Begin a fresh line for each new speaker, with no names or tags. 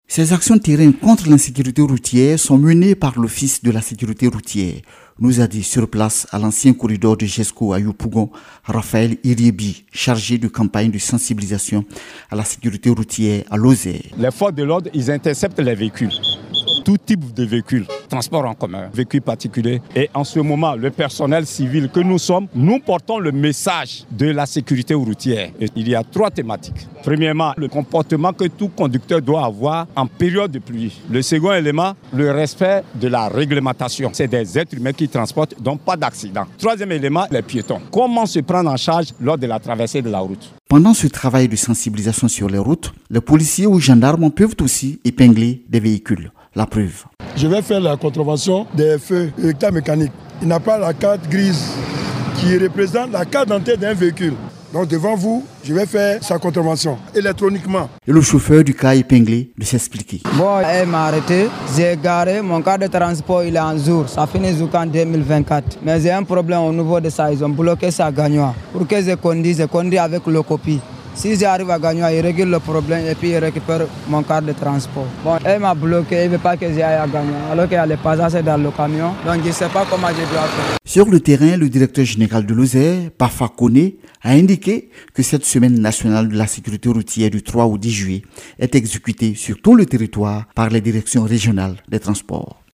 Ces actions de terrain contre l'insécurité routière sont menées par l'Office de la sécurité routière, nous a dit sur place à l'ancien corridor de GESCO à Yopougon, Raphaël Iriebi, chargé de campagne de sensibilisation à la sécurité routière à Lozère.
Les forces de l'ordre, ils interceptent les véhicules. Tout type de véhicules, transport en commun, véhicules particuliers. Et en ce moment, le personnel civil que nous sommes, nous portons le message de la sécurité routière. Et il y a 3 thématiques. Premièrement, le comportement que tout conducteur doit avoir en période de pluie. Le second élément, le respect de la réglementation. C'est des êtres humains qui transportent, donc pas d'accident. Troisième élément, les piétons. Comment se prendre en charge lors de la traversée de la route?
Pendant ce travail de sensibilisation sur les routes, les policiers ou gendarmes peuvent aussi épingler des véhicules. La preuve.
Je vais faire la contravention des feux électromécaniques. Il n'a pas la carte grise qui représente la carte d'entrée d'un véhicule. Donc devant vous, je vais faire sa contravention électroniquement.
Et le chauffeur du cas épinglé de s'expliquer.
Bon, elle m'a arrêté, j'ai garé, mon cas de transport il est en jour, ça finit jusqu'en 2024. Mais j'ai un problème au niveau de ça, ils ont bloqué sa gagnoire. Pour que je conduis avec le copie. Si j'arrive à gagner, il règle le problème et puis il récupère mon carte de transport. Bon, elle m'a bloqué, elle ne veut pas que j'aille à gagner. Alors qu'il y a les passages dans le camion, donc je ne sais pas comment je dois faire.
Sur le terrain, le directeur général de Lozère, Pafa Kone, a indiqué que cette semaine nationale de la sécurité routière du 3 au 10 juillet est exécutée sur tout le territoire par les directions régionales des transports.